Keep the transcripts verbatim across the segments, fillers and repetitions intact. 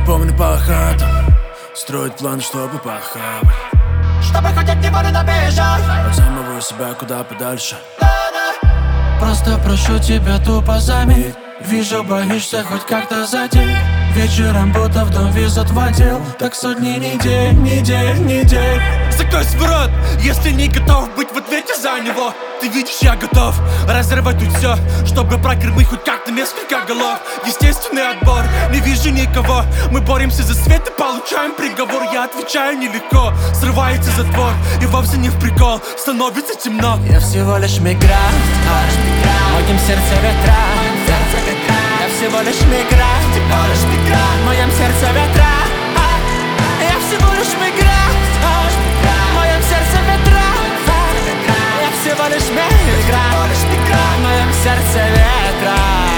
помню по хатам, строить планы, чтобы похавать, чтобы хоть от него не добежать, от самого себя куда подальше. Просто прошу тебя тупо заметь, вижу, боишься хоть как-то задеть. Вечером будто в дом везут в отдел, так сотни недель, недель, недель. Закрой свой рот, если не готов быть в ответе за него. Ты видишь, я готов разорвать тут все, чтобы прокормить хоть как-то несколько голов. Естественный отбор, не вижу никого. Мы боремся за свет и получаем приговор. Я отвечаю нелегко, срывается затвор. И вовсе не в прикол, становится темно. Я всего лишь мигрант, в моем сердце ветра. Я всего лишь мигрант, в моем сердце ветра. Я всего лишь мигрант, в моем сердце ветра. Я всего лишь мигрант, в моем сердце ветра.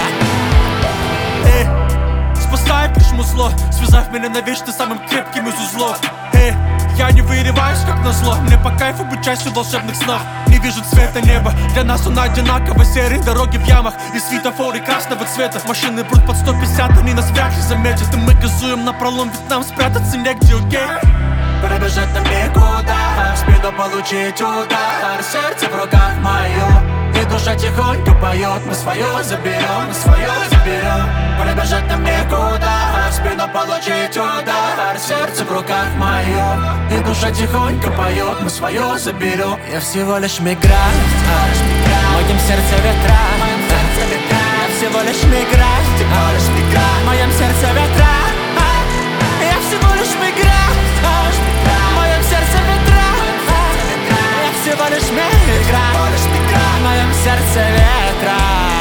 Эй, спасает лишь музло, связав меня навечно самым крепким из узлов. Эй, я не вырываюсь как назло, мне по кайфу быть частью волшебных снов. Не вижу цвета неба, для нас он одинаково. Серые дороги в ямах и светофоры красного цвета. Машины прут под сто пятьдесят, они нас вряд ли заметят. И мы газуем напролом, ведь нам спрятаться негде, окей? Пробежать нам никуда, в спину получить удар. Сердце в руках мое, и душа тихонько поет. Мы свое заберем, мы свое заберем. Пробежать нам никуда, в спину получить удар. Сердце в руках мое, и душа тихонько поет. Мы свое заберем. Я всего лишь мигрант, в моем сердце ветра. Я всего лишь мигрант, в моем сердце ветра. Я всего лишь мигрант, в моем сердце ветра. Я всего лишь мигрант, в моем сердце ветра.